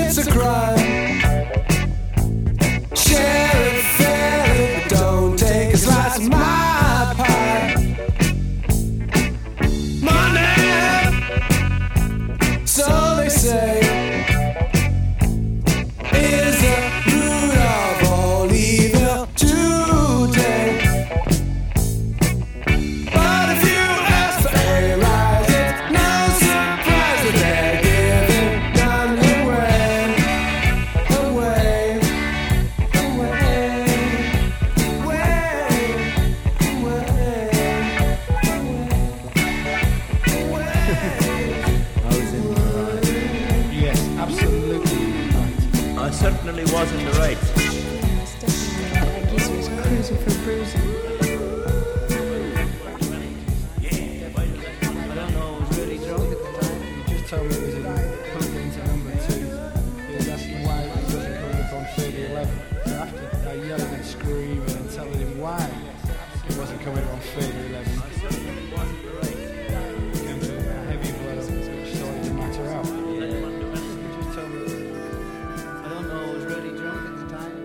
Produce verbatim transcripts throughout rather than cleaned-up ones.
it's a crime. Share it fairly, but don't take a slice of my pie. Money, so they say, is the root of all evil today. But if you ask for a rise, it's no surprise that they're giving none away, away, away, away, I was in the right. Yes, absolutely right. I certainly was in the right. That's definitely right. That geezer was cruising for bruising. I don't know, I was really drunk at the time. You just told me it was in plugged into number two. He was asking why it wasn't coming up on thirty eleven. So after I yelling and screaming and telling him why it wasn't coming up on thirty eleven, came to a heavy blow which started to matter out. You just told me. I don't know, I was really drunk at the time.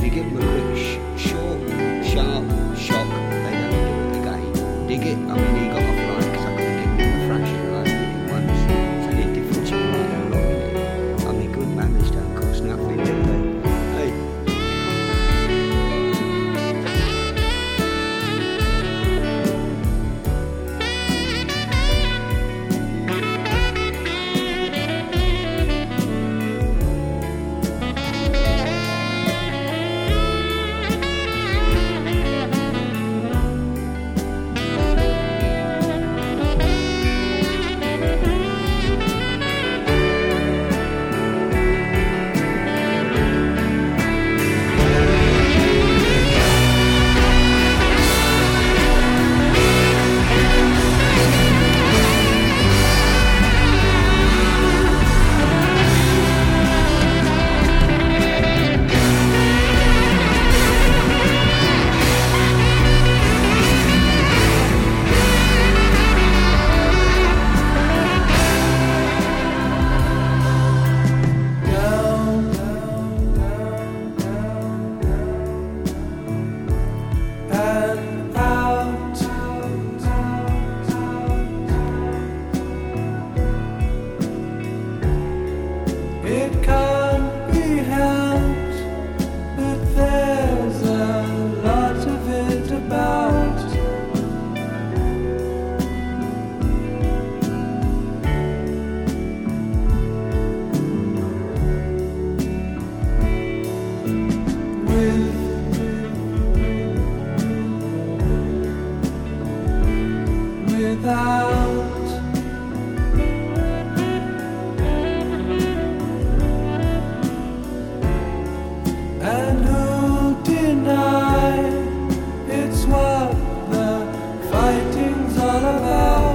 you give them a quick, sh- short, sharp shock, they don't do it again. Dig it? I mean, he got off like, because I could have given him a fraction like he did it once. So the difference is right how long it is. I mean, good manners don't cost nothing, do they? Hey. And out. It can't be helped, but there's a lot of it about. With without. And who deny it's what the fighting's all about?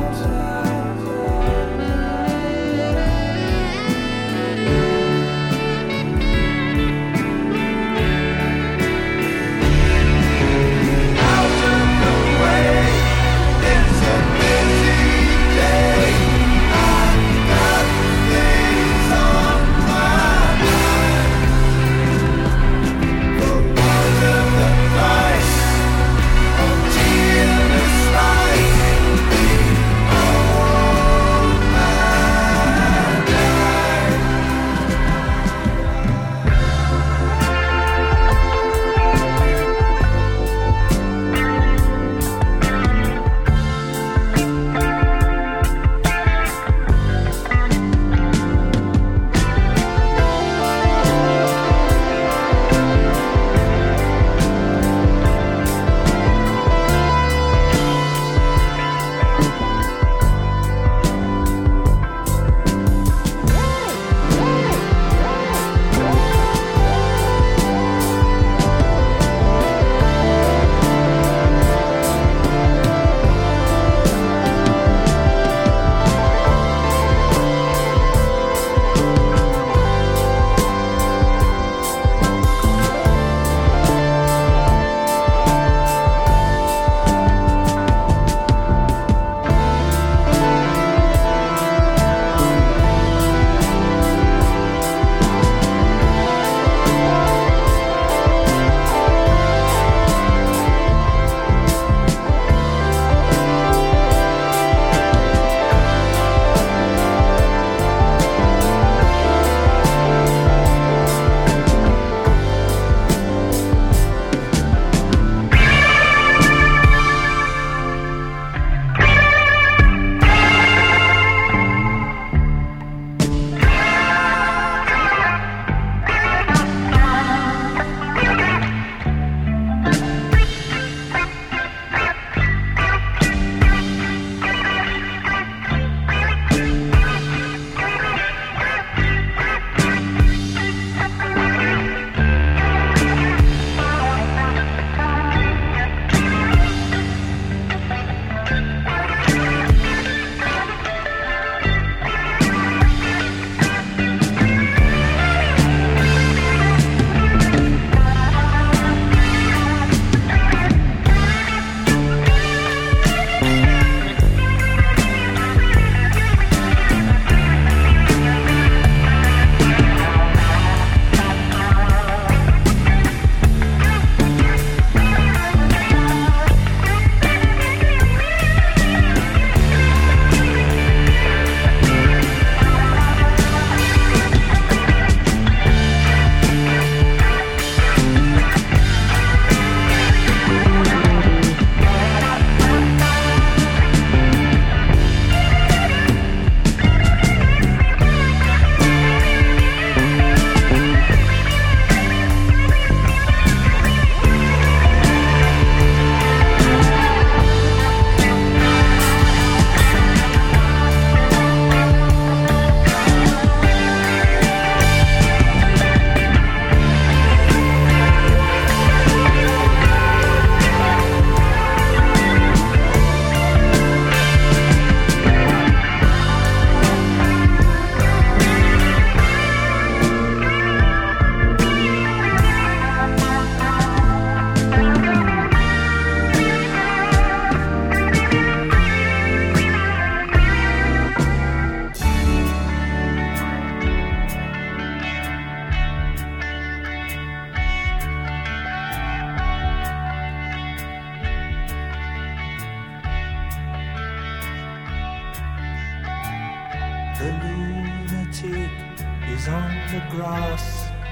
is on the grass.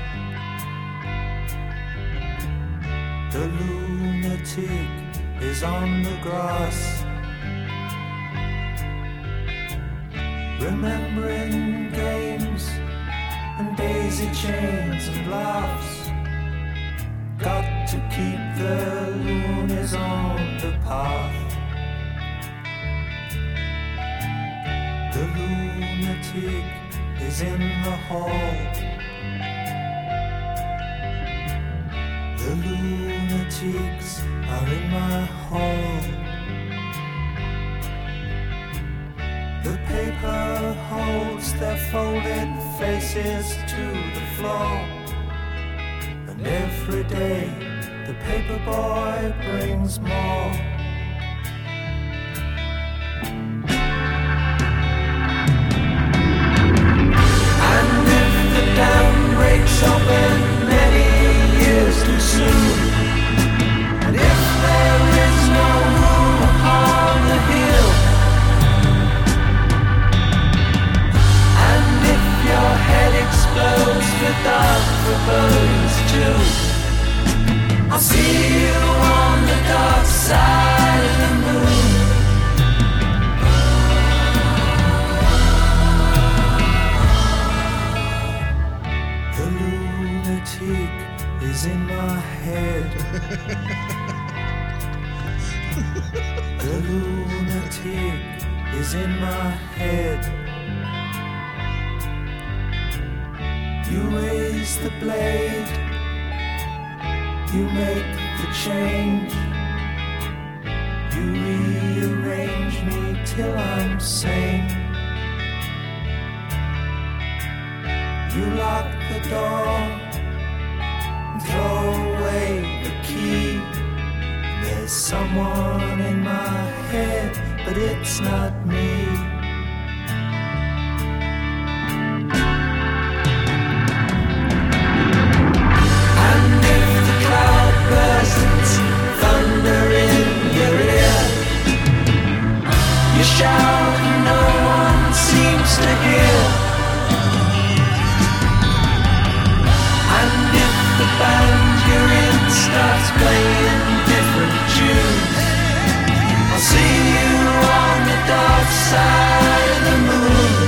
The lunatic is on the grass, remembering games and daisy chains and laughs. Got to keep the loonies on the path. The lunatic is in the hall. The lunatics are in my hall. The paper holds their folded faces to the floor. And every day the paper boy brings more. And if the dam breaks open many years too soon, and if there is no room upon the hill, and if your head explodes with dark forebodings too, I'll see you on the dark side of the moon. The lunatic is in my head. The lunatic is in my head. You raise the blade, you make the change, you rearrange me till I'm sane. You lock the door and throw away the key. There's someone in my head, but it's not me. Thunder in your ear, you shout and no one seems to hear. And if the band you're in starts playing different tunes, I'll see you on the dark side of the moon.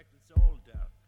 It's all doubt.